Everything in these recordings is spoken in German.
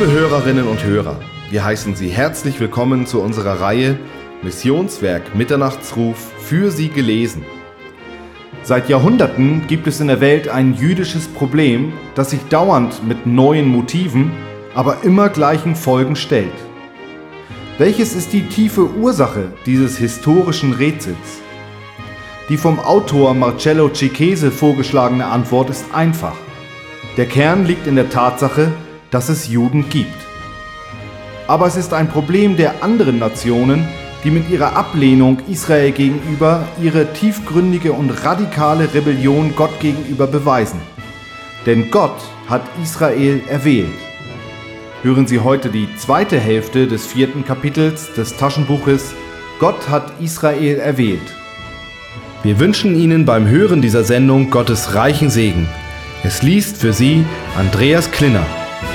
Liebe Hörerinnen und Hörer, wir heißen Sie herzlich willkommen zu unserer Reihe Missionswerk Mitternachtsruf für Sie gelesen. Seit Jahrhunderten gibt es in der Welt ein jüdisches Problem, das sich dauernd mit neuen Motiven, aber immer gleichen Folgen stellt. Welches ist die tiefe Ursache dieses historischen Rätsels? Die vom Autor Marcello Cecchese vorgeschlagene Antwort ist einfach. Der Kern liegt in der Tatsache, dass es Juden gibt. Aber es ist ein Problem der anderen Nationen, die mit ihrer Ablehnung Israel gegenüber ihre tiefgründige und radikale Rebellion Gott gegenüber beweisen. Denn Gott hat Israel erwählt. Hören Sie heute die zweite Hälfte des 4. Kapitels des Taschenbuches Gott hat Israel erwählt. Wir wünschen Ihnen beim Hören dieser Sendung Gottes reichen Segen. Es liest für Sie Andreas Klinner.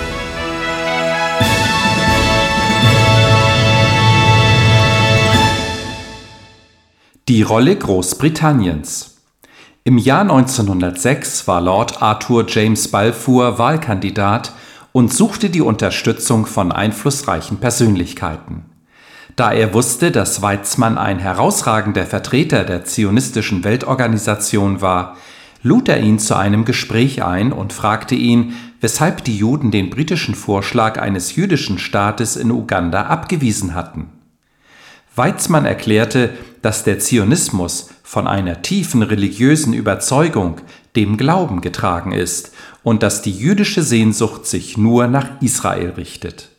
Die Rolle Großbritanniens. Im Jahr 1906 war Lord Arthur James Balfour Wahlkandidat und suchte die Unterstützung von einflussreichen Persönlichkeiten. Da er wusste, dass Weizmann ein herausragender Vertreter der zionistischen Weltorganisation war, lud er ihn zu einem Gespräch ein und fragte ihn, weshalb die Juden den britischen Vorschlag eines jüdischen Staates in Uganda abgewiesen hatten. Weizmann erklärte, dass der Zionismus von einer tiefen religiösen Überzeugung, dem Glauben, getragen ist und dass die jüdische Sehnsucht sich nur nach Israel richtet.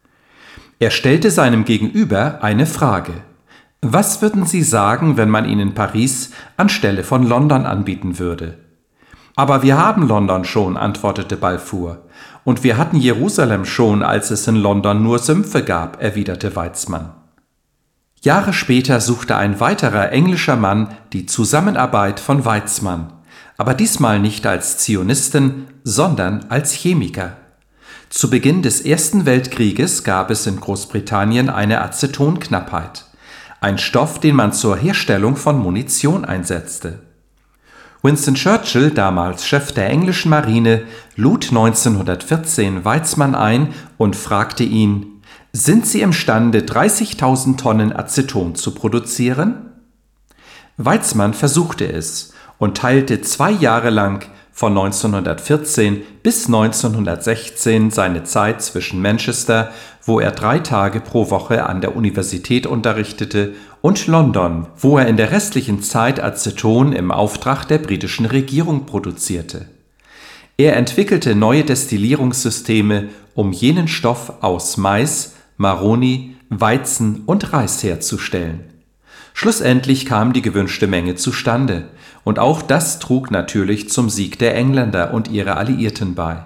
Er stellte seinem Gegenüber eine Frage: Was würden Sie sagen, wenn man Ihnen Paris anstelle von London anbieten würde? Aber wir haben London schon, antwortete Balfour. Und wir hatten Jerusalem schon, als es in London nur Sümpfe gab, erwiderte Weizmann. Jahre später suchte ein weiterer englischer Mann die Zusammenarbeit von Weizmann, aber diesmal nicht als Zionisten, sondern als Chemiker. Zu Beginn des Ersten Weltkrieges gab es in Großbritannien eine Acetonknappheit, ein Stoff, den man zur Herstellung von Munition einsetzte. Winston Churchill, damals Chef der englischen Marine, lud 1914 Weizmann ein und fragte ihn: Sind Sie imstande, 30.000 Tonnen Aceton zu produzieren? Weizmann versuchte es und teilte 2 Jahre lang von 1914 bis 1916 seine Zeit zwischen Manchester, wo er 3 Tage pro Woche an der Universität unterrichtete, und London, wo er in der restlichen Zeit Aceton im Auftrag der britischen Regierung produzierte. Er entwickelte neue Destillierungssysteme, um jenen Stoff aus Mais, Maroni, Weizen und Reis herzustellen. Schlussendlich kam die gewünschte Menge zustande, und auch das trug natürlich zum Sieg der Engländer und ihrer Alliierten bei.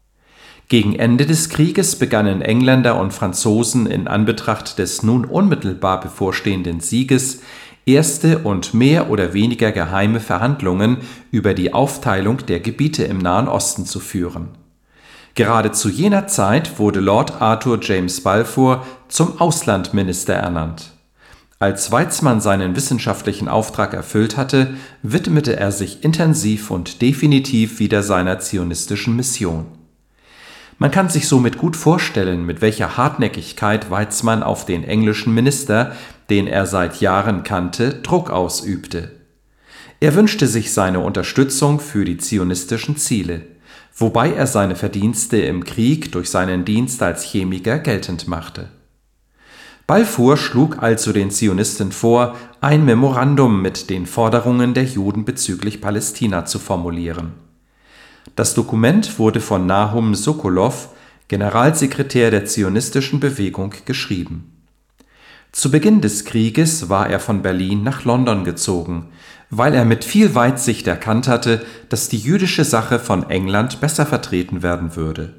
Gegen Ende des Krieges begannen Engländer und Franzosen in Anbetracht des nun unmittelbar bevorstehenden Sieges erste und mehr oder weniger geheime Verhandlungen über die Aufteilung der Gebiete im Nahen Osten zu führen. Gerade zu jener Zeit wurde Lord Arthur James Balfour zum Auslandminister ernannt. Als Weizmann seinen wissenschaftlichen Auftrag erfüllt hatte, widmete er sich intensiv und definitiv wieder seiner zionistischen Mission. Man kann sich somit gut vorstellen, mit welcher Hartnäckigkeit Weizmann auf den englischen Minister, den er seit Jahren kannte, Druck ausübte. Er wünschte sich seine Unterstützung für die zionistischen Ziele, wobei er seine Verdienste im Krieg durch seinen Dienst als Chemiker geltend machte. Balfour schlug also den Zionisten vor, ein Memorandum mit den Forderungen der Juden bezüglich Palästina zu formulieren. Das Dokument wurde von Nahum Sokolow, Generalsekretär der zionistischen Bewegung, geschrieben. Zu Beginn des Krieges war er von Berlin nach London gezogen, weil er mit viel Weitsicht erkannt hatte, dass die jüdische Sache von England besser vertreten werden würde.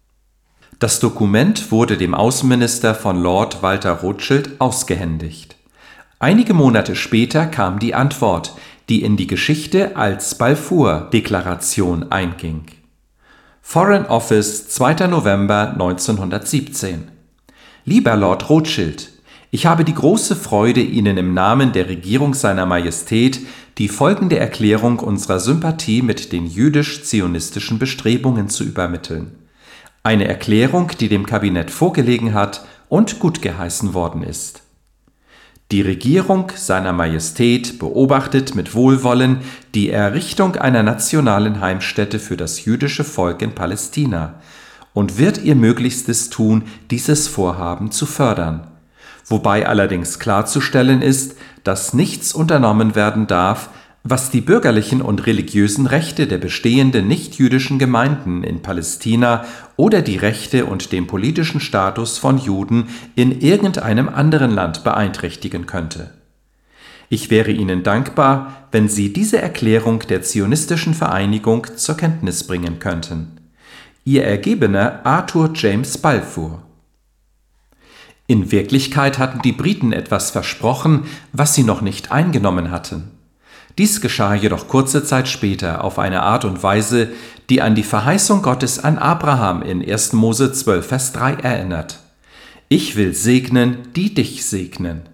Das Dokument wurde dem Außenminister von Lord Walter Rothschild ausgehändigt. Einige Monate später kam die Antwort, die in die Geschichte als Balfour-Deklaration einging. Foreign Office, 2. November 1917. Lieber Lord Rothschild, ich habe die große Freude, Ihnen im Namen der Regierung seiner Majestät die folgende Erklärung unserer Sympathie mit den jüdisch-zionistischen Bestrebungen zu übermitteln. Eine Erklärung, die dem Kabinett vorgelegen hat und gutgeheißen worden ist. Die Regierung seiner Majestät beobachtet mit Wohlwollen die Errichtung einer nationalen Heimstätte für das jüdische Volk in Palästina und wird ihr Möglichstes tun, dieses Vorhaben zu fördern, wobei allerdings klarzustellen ist, dass nichts unternommen werden darf, was die bürgerlichen und religiösen Rechte der bestehenden nichtjüdischen Gemeinden in Palästina oder die Rechte und den politischen Status von Juden in irgendeinem anderen Land beeinträchtigen könnte. Ich wäre Ihnen dankbar, wenn Sie diese Erklärung der Zionistischen Vereinigung zur Kenntnis bringen könnten. Ihr Ergebener Arthur James Balfour. In Wirklichkeit hatten die Briten etwas versprochen, was sie noch nicht eingenommen hatten. Dies geschah jedoch kurze Zeit später auf eine Art und Weise, die an die Verheißung Gottes an Abraham in 1. Mose 12, Vers 3 erinnert. Ich will segnen, die dich segnen.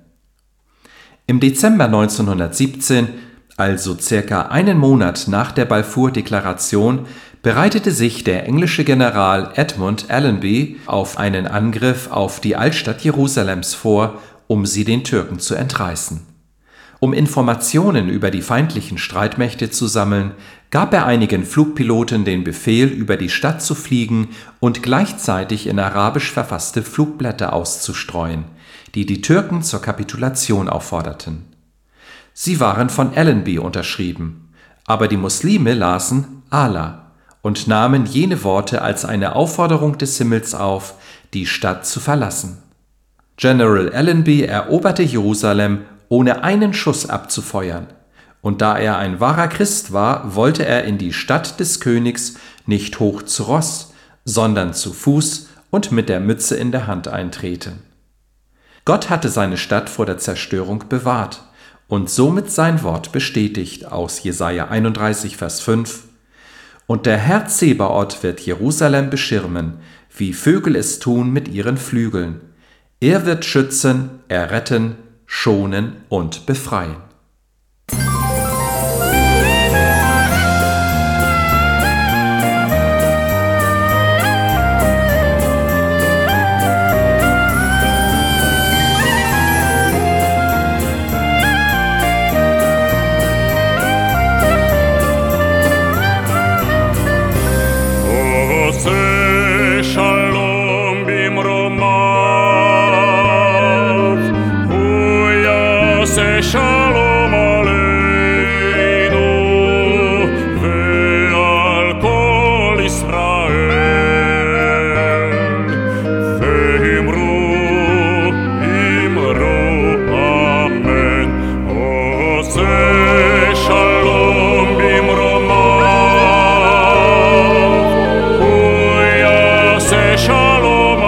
Im Dezember 1917, also circa einen Monat nach der Balfour-Deklaration, bereitete sich der englische General Edmund Allenby auf einen Angriff auf die Altstadt Jerusalems vor, um sie den Türken zu entreißen. Um Informationen über die feindlichen Streitmächte zu sammeln, gab er einigen Flugpiloten den Befehl, über die Stadt zu fliegen und gleichzeitig in arabisch verfasste Flugblätter auszustreuen, die die Türken zur Kapitulation aufforderten. Sie waren von Allenby unterschrieben, aber die Muslime lasen Allah und nahmen jene Worte als eine Aufforderung des Himmels auf, die Stadt zu verlassen. General Allenby eroberte Jerusalem, ohne einen Schuss abzufeuern, und da er ein wahrer Christ war, wollte er in die Stadt des Königs nicht hoch zu Ross, sondern zu Fuß und mit der Mütze in der Hand eintreten. Gott hatte seine Stadt vor der Zerstörung bewahrt und somit sein Wort bestätigt aus Jesaja 31, Vers 5: Und der Herr Zebaoth wird Jerusalem beschirmen, wie Vögel es tun mit ihren Flügeln. Er wird schützen, erretten, schonen und befreien. Shalom Aleinu ve'al kol Israel ve'imru amen. Oseh shalom bimromav hu yaseh shalom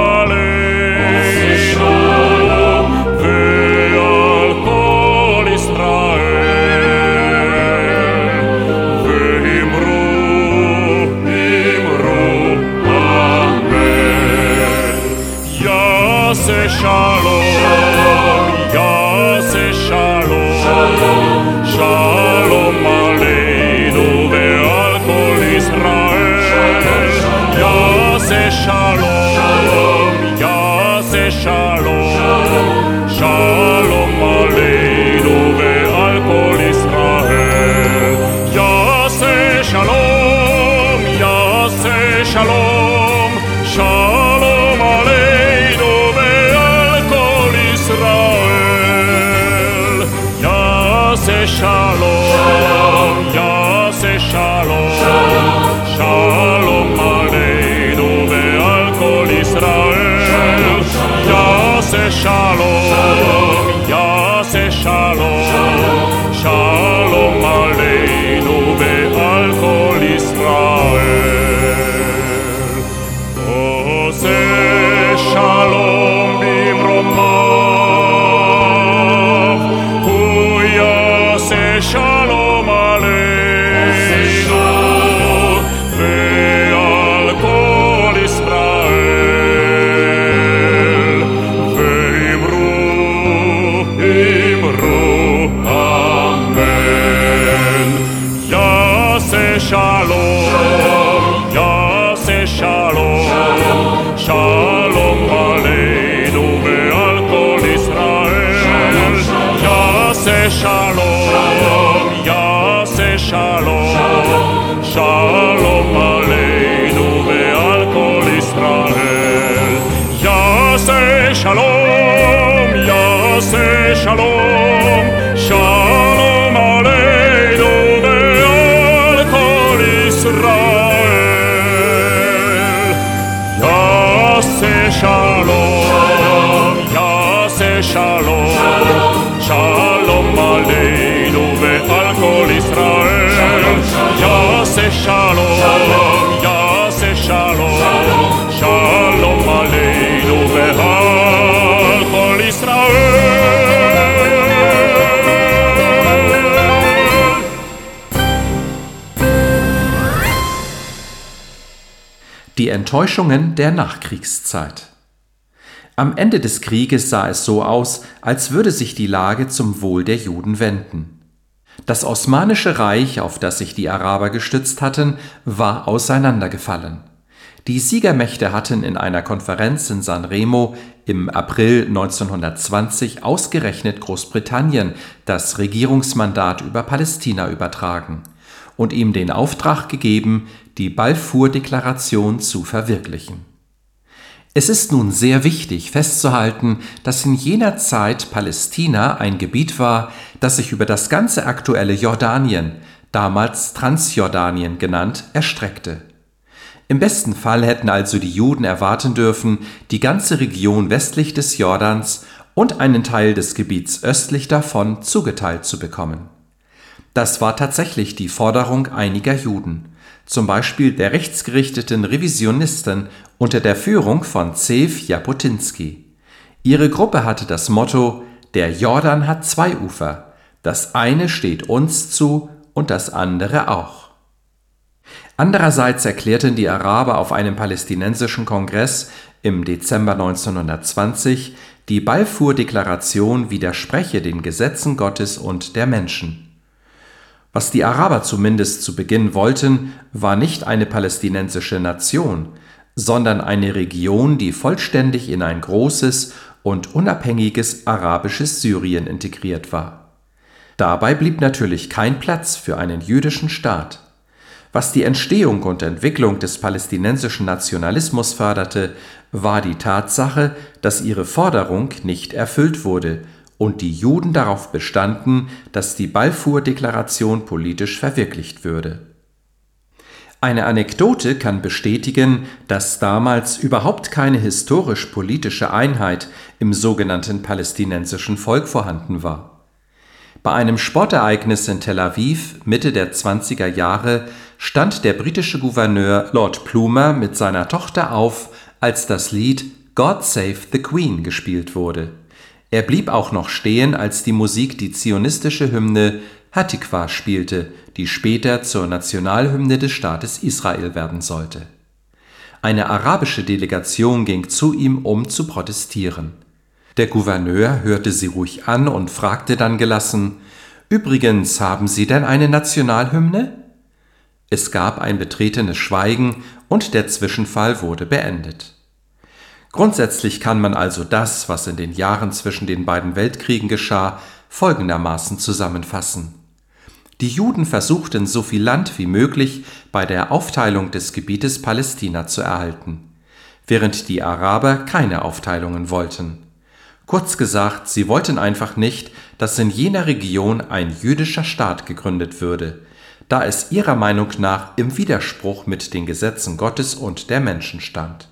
Shalom, Yaseh Shalom, Shalom Aleinu ve'al kol Israel. Yaseh Shalom, Yaseh Shalom, Shalom Aleinu ve'al kol Israel. Yaseh Shalom, Yaseh Shalom, Shalom Aleinu Israel. Yaseh Shalom, Yaseh Shalom, Shalom Aleinu ve'al kol Israel. Yaseh Shalom, Yaseh Shalom, Shalom Aleinu ve'al kol Israel. Oseh Shalom bimromav hu yaseh shalom aleinu ve'al kol Israel ve'imru יעשה שלום, יעשה שלום, שלום עלינו ועל כל ישראל. יעשה שלום, יעשה שלום, שלום עלינו ועל כל ישראל. יעשה שלום, יעשה שלום, שלום עלינו ועל כל ישראל. יעשה שלום, יעשה שלום, שלום עלינו ועל כל ישראל. Die Enttäuschungen der Nachkriegszeit. Am Ende des Krieges sah es so aus, als würde sich die Lage zum Wohl der Juden wenden. Das Osmanische Reich, auf das sich die Araber gestützt hatten, war auseinandergefallen. Die Siegermächte hatten in einer Konferenz in San Remo im April 1920 ausgerechnet Großbritannien das Regierungsmandat über Palästina übertragen und ihm den Auftrag gegeben, die Balfour-Deklaration zu verwirklichen. Es ist nun sehr wichtig festzuhalten, dass in jener Zeit Palästina ein Gebiet war, das sich über das ganze aktuelle Jordanien, damals Transjordanien genannt, erstreckte. Im besten Fall hätten also die Juden erwarten dürfen, die ganze Region westlich des Jordans und einen Teil des Gebiets östlich davon zugeteilt zu bekommen. Das war tatsächlich die Forderung einiger Juden, zum Beispiel der rechtsgerichteten Revisionisten unter der Führung von Zew Jabotinsky. Ihre Gruppe hatte das Motto: Der Jordan hat zwei Ufer, das eine steht uns zu und das andere auch. Andererseits erklärten die Araber auf einem palästinensischen Kongress im Dezember 1920, die Balfour-Deklaration widerspreche den Gesetzen Gottes und der Menschen. Was die Araber zumindest zu Beginn wollten, war nicht eine palästinensische Nation, sondern eine Region, die vollständig in ein großes und unabhängiges arabisches Syrien integriert war. Dabei blieb natürlich kein Platz für einen jüdischen Staat. Was die Entstehung und Entwicklung des palästinensischen Nationalismus förderte, war die Tatsache, dass ihre Forderung nicht erfüllt wurde und die Juden darauf bestanden, dass die Balfour-Deklaration politisch verwirklicht würde. Eine Anekdote kann bestätigen, dass damals überhaupt keine historisch-politische Einheit im sogenannten palästinensischen Volk vorhanden war. Bei einem Sportereignis in Tel Aviv Mitte der 20er Jahre stand der britische Gouverneur Lord Plumer mit seiner Tochter auf, als das Lied God Save the Queen gespielt wurde. Er blieb auch noch stehen, als die Musik die zionistische Hymne Hatikva spielte, die später zur Nationalhymne des Staates Israel werden sollte. Eine arabische Delegation ging zu ihm, um zu protestieren. Der Gouverneur hörte sie ruhig an und fragte dann gelassen: »Übrigens, haben Sie denn eine Nationalhymne?« Es gab ein betretenes Schweigen und der Zwischenfall wurde beendet. Grundsätzlich kann man also das, was in den Jahren zwischen den beiden Weltkriegen geschah, folgendermaßen zusammenfassen. Die Juden versuchten, so viel Land wie möglich bei der Aufteilung des Gebietes Palästina zu erhalten, während die Araber keine Aufteilungen wollten. Kurz gesagt, sie wollten einfach nicht, dass in jener Region ein jüdischer Staat gegründet würde, da es ihrer Meinung nach im Widerspruch mit den Gesetzen Gottes und der Menschen stand.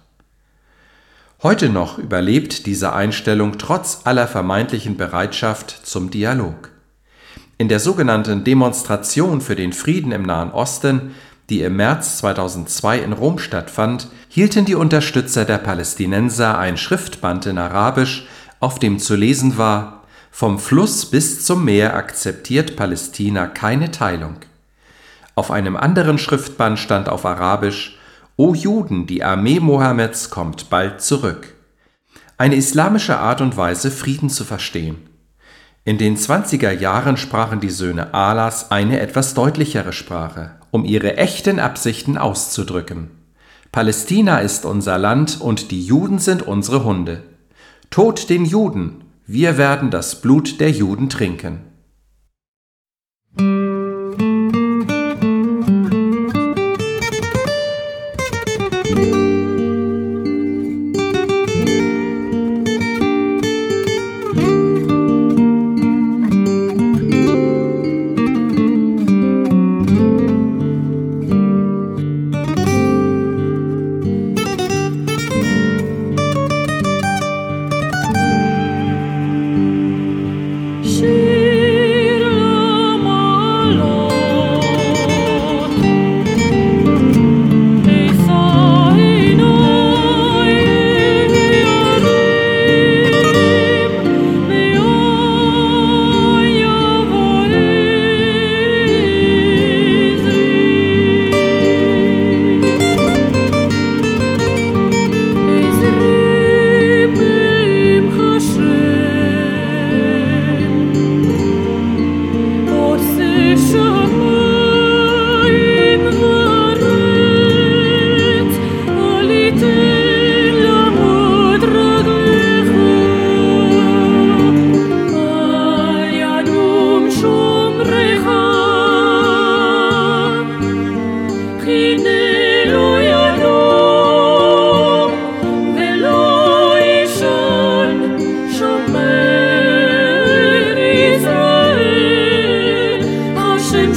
Heute noch überlebt diese Einstellung trotz aller vermeintlichen Bereitschaft zum Dialog. In der sogenannten Demonstration für den Frieden im Nahen Osten, die im März 2002 in Rom stattfand, hielten die Unterstützer der Palästinenser ein Schriftband in Arabisch, auf dem zu lesen war: Vom Fluss bis zum Meer akzeptiert Palästina keine Teilung. Auf einem anderen Schriftband stand auf Arabisch: O Juden, die Armee Mohammeds kommt bald zurück. Eine islamische Art und Weise, Frieden zu verstehen. In den 20er Jahren sprachen die Söhne Allahs eine etwas deutlichere Sprache, um ihre echten Absichten auszudrücken. Palästina ist unser Land und die Juden sind unsere Hunde. Tod den Juden, wir werden das Blut der Juden trinken.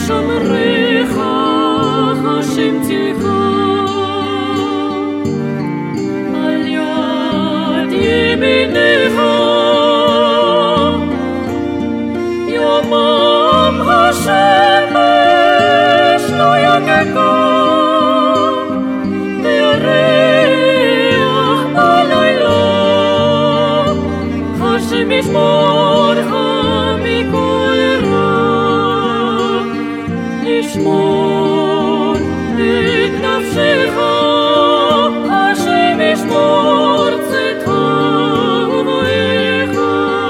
שומריך, השם צילך, על יד ימינך, יומם השמש לא יגגה, וירח בלילה, השם ישמורך מכל רע, ישמור את נפשך, השם ישמור צאתך ובואך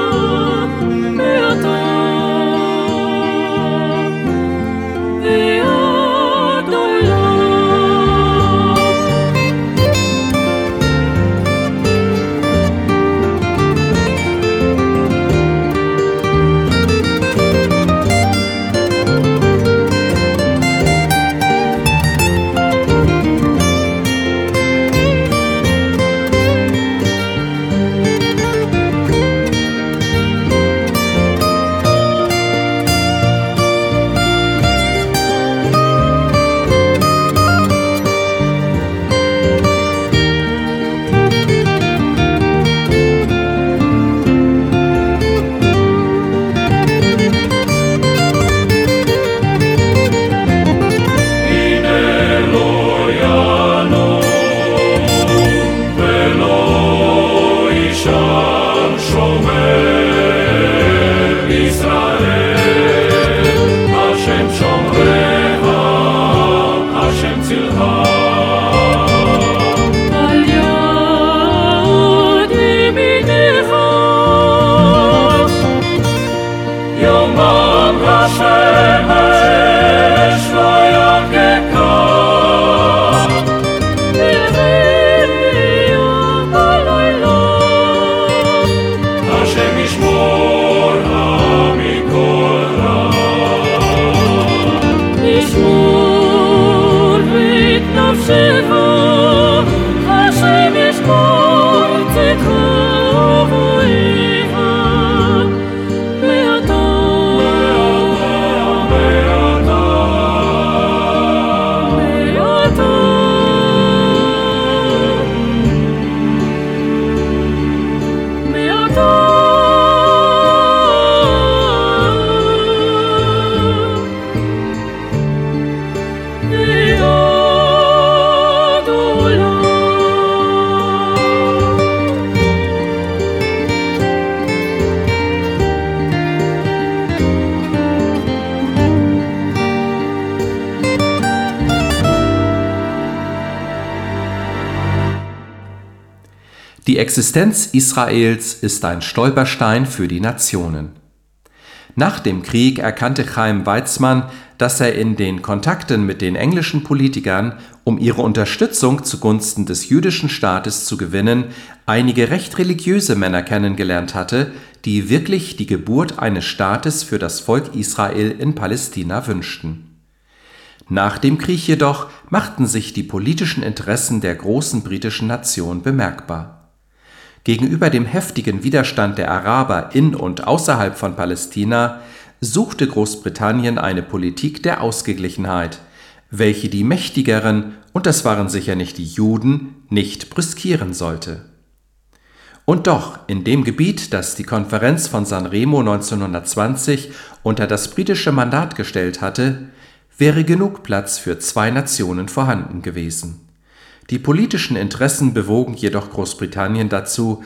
מעתה ועד עולם. Die Existenz Israels ist ein Stolperstein für die Nationen. Nach dem Krieg erkannte Chaim Weizmann, dass er in den Kontakten mit den englischen Politikern, um ihre Unterstützung zugunsten des jüdischen Staates zu gewinnen, einige recht religiöse Männer kennengelernt hatte, die wirklich die Geburt eines Staates für das Volk Israel in Palästina wünschten. Nach dem Krieg jedoch machten sich die politischen Interessen der großen britischen Nation bemerkbar. Gegenüber dem heftigen Widerstand der Araber in und außerhalb von Palästina suchte Großbritannien eine Politik der Ausgeglichenheit, welche die Mächtigeren, und das waren sicher nicht die Juden, nicht brüskieren sollte. Und doch, in dem Gebiet, das die Konferenz von San Remo 1920 unter das britische Mandat gestellt hatte, wäre genug Platz für 2 Nationen vorhanden gewesen. Die politischen Interessen bewogen jedoch Großbritannien dazu,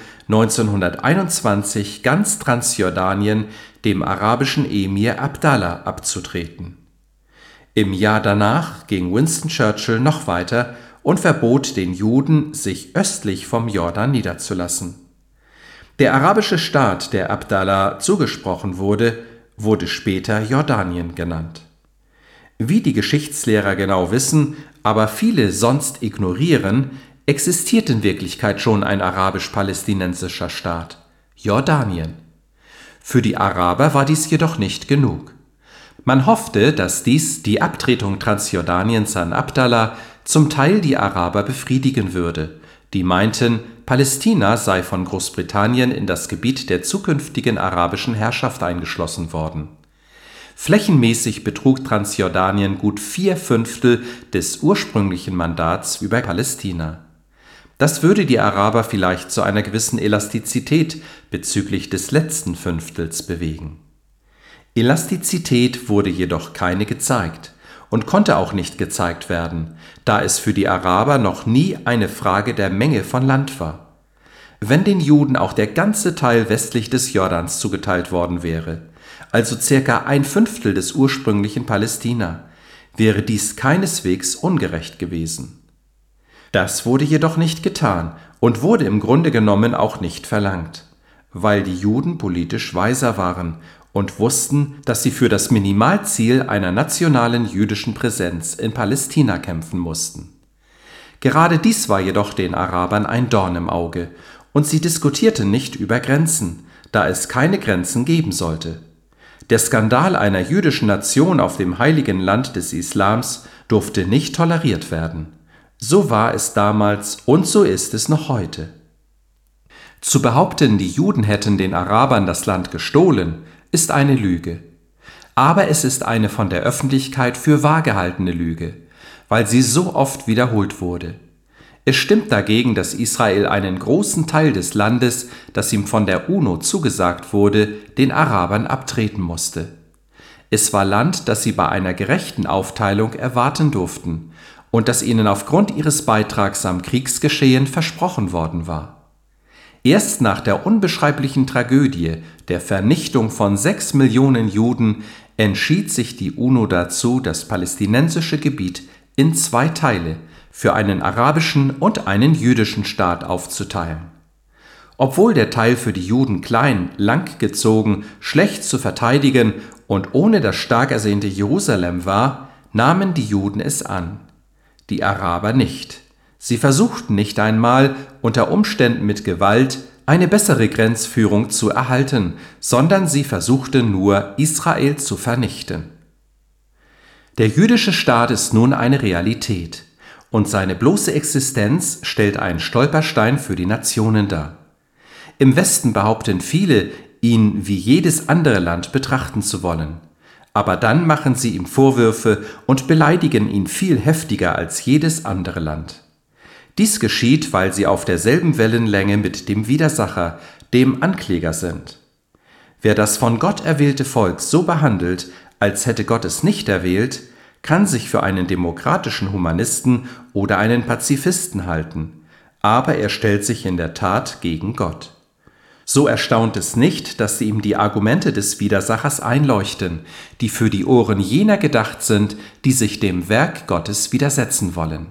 1921 ganz Transjordanien dem arabischen Emir Abdallah abzutreten. Im Jahr danach ging Winston Churchill noch weiter und verbot den Juden, sich östlich vom Jordan niederzulassen. Der arabische Staat, der Abdallah zugesprochen wurde, wurde später Jordanien genannt. Wie die Geschichtslehrer genau wissen, aber viele sonst ignorieren, existiert in Wirklichkeit schon ein arabisch-palästinensischer Staat, Jordanien. Für die Araber war dies jedoch nicht genug. Man hoffte, dass dies die Abtretung Transjordaniens an Abdallah zum Teil die Araber befriedigen würde, die meinten, Palästina sei von Großbritannien in das Gebiet der zukünftigen arabischen Herrschaft eingeschlossen worden. Flächenmäßig betrug Transjordanien gut 4/5 des ursprünglichen Mandats über Palästina. Das würde die Araber vielleicht zu einer gewissen Elastizität bezüglich des letzten Fünftels bewegen. Elastizität wurde jedoch keine gezeigt und konnte auch nicht gezeigt werden, da es für die Araber noch nie eine Frage der Menge von Land war. Wenn den Juden auch der ganze Teil westlich des Jordans zugeteilt worden wäre, also circa 1/5 des ursprünglichen Palästina, wäre dies keineswegs ungerecht gewesen. Das wurde jedoch nicht getan und wurde im Grunde genommen auch nicht verlangt, weil die Juden politisch weiser waren und wussten, dass sie für das Minimalziel einer nationalen jüdischen Präsenz in Palästina kämpfen mussten. Gerade dies war jedoch den Arabern ein Dorn im Auge und sie diskutierten nicht über Grenzen, da es keine Grenzen geben sollte. Der Skandal einer jüdischen Nation auf dem heiligen Land des Islams durfte nicht toleriert werden. So war es damals und so ist es noch heute. Zu behaupten, die Juden hätten den Arabern das Land gestohlen, ist eine Lüge. Aber es ist eine von der Öffentlichkeit für wahr gehaltene Lüge, weil sie so oft wiederholt wurde. Es stimmt dagegen, dass Israel einen großen Teil des Landes, das ihm von der UNO zugesagt wurde, den Arabern abtreten musste. Es war Land, das sie bei einer gerechten Aufteilung erwarten durften und das ihnen aufgrund ihres Beitrags am Kriegsgeschehen versprochen worden war. Erst nach der unbeschreiblichen Tragödie der Vernichtung von 6 Millionen Juden entschied sich die UNO dazu, das palästinensische Gebiet in 2 Teile für einen arabischen und einen jüdischen Staat aufzuteilen. Obwohl der Teil für die Juden klein, langgezogen, schlecht zu verteidigen und ohne das stark ersehnte Jerusalem war, nahmen die Juden es an, die Araber nicht. Sie versuchten nicht einmal, unter Umständen mit Gewalt, eine bessere Grenzführung zu erhalten, sondern sie versuchten nur, Israel zu vernichten. Der jüdische Staat ist nun eine Realität und seine bloße Existenz stellt einen Stolperstein für die Nationen dar. Im Westen behaupten viele, ihn wie jedes andere Land betrachten zu wollen. Aber dann machen sie ihm Vorwürfe und beleidigen ihn viel heftiger als jedes andere Land. Dies geschieht, weil sie auf derselben Wellenlänge mit dem Widersacher, dem Ankläger sind. Wer das von Gott erwählte Volk so behandelt, als hätte Gott es nicht erwählt, kann sich für einen demokratischen Humanisten oder einen Pazifisten halten, aber er stellt sich in der Tat gegen Gott. So erstaunt es nicht, dass ihm die Argumente des Widersachers einleuchten, die für die Ohren jener gedacht sind, die sich dem Werk Gottes widersetzen wollen.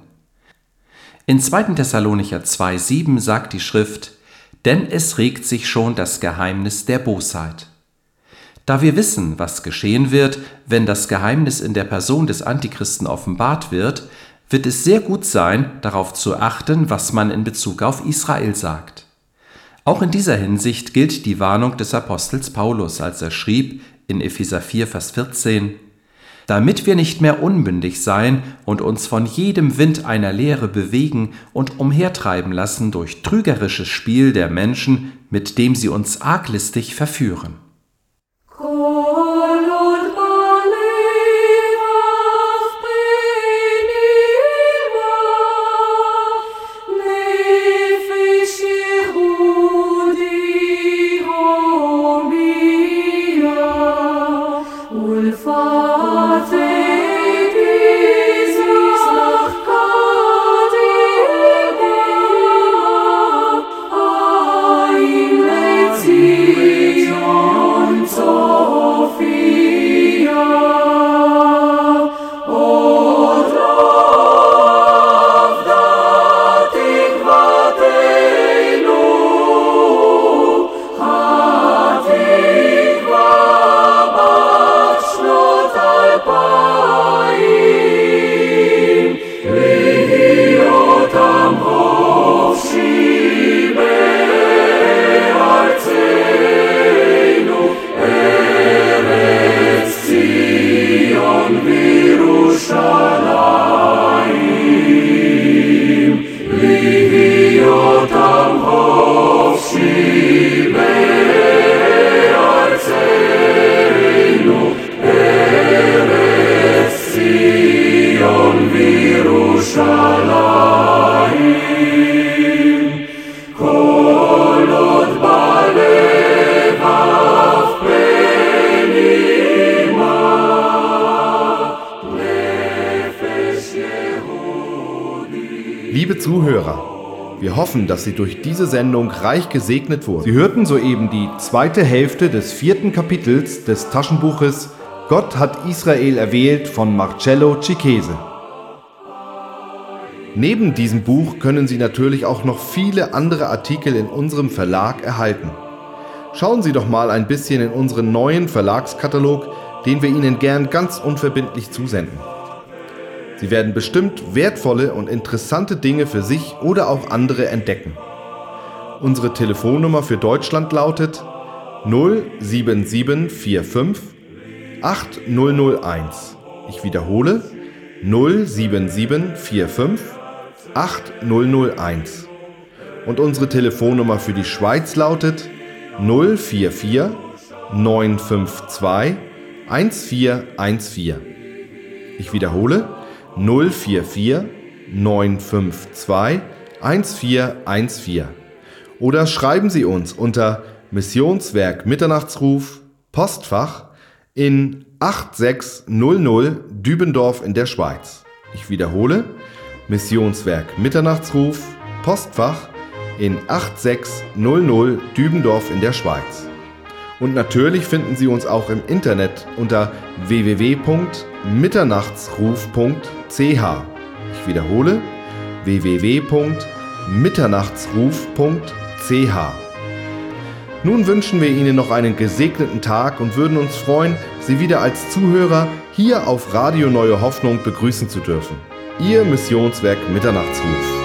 In 2. Thessalonicher 2,7 sagt die Schrift: Denn es regt sich schon das Geheimnis der Bosheit. Da wir wissen, was geschehen wird, wenn das Geheimnis in der Person des Antichristen offenbart wird, wird es sehr gut sein, darauf zu achten, was man in Bezug auf Israel sagt. Auch in dieser Hinsicht gilt die Warnung des Apostels Paulus, als er schrieb in Epheser 4, Vers 14: Damit wir nicht mehr unmündig sein und uns von jedem Wind einer Lehre bewegen und umhertreiben lassen durch trügerisches Spiel der Menschen, mit dem sie uns arglistig verführen. Bye. Yerushalayim, kolot balevav penima, nefesh Yehudi. Liebe Zuhörer, wir hoffen, dass Sie durch diese Sendung reich gesegnet wurden. Sie hörten soeben die zweite Hälfte des 4. Kapitels des Taschenbuches Gott hat Israel erwählt von Marcello Cicchese. Neben diesem Buch können Sie natürlich auch noch viele andere Artikel in unserem Verlag erhalten. Schauen Sie doch mal ein bisschen in unseren neuen Verlagskatalog, den wir Ihnen gern ganz unverbindlich zusenden. Sie werden bestimmt wertvolle und interessante Dinge für sich oder auch andere entdecken. Unsere Telefonnummer für Deutschland lautet 07745 8001. Ich wiederhole 07745 8001. Und unsere Telefonnummer für die Schweiz lautet 044 952 1414. Ich wiederhole 044 952 1414. Oder schreiben Sie uns unter Missionswerk Mitternachtsruf, Postfach in 8600 Dübendorf in der Schweiz. Ich wiederhole, Missionswerk Mitternachtsruf, Postfach in 8600 Dübendorf in der Schweiz. Und natürlich finden Sie uns auch im Internet unter www.mitternachtsruf.ch. Ich wiederhole, www.mitternachtsruf.ch. Nun wünschen wir Ihnen noch einen gesegneten Tag und würden uns freuen, Sie wieder als Zuhörer hier auf Radio Neue Hoffnung begrüßen zu dürfen. Ihr Missionswerk Mitternachtsruf.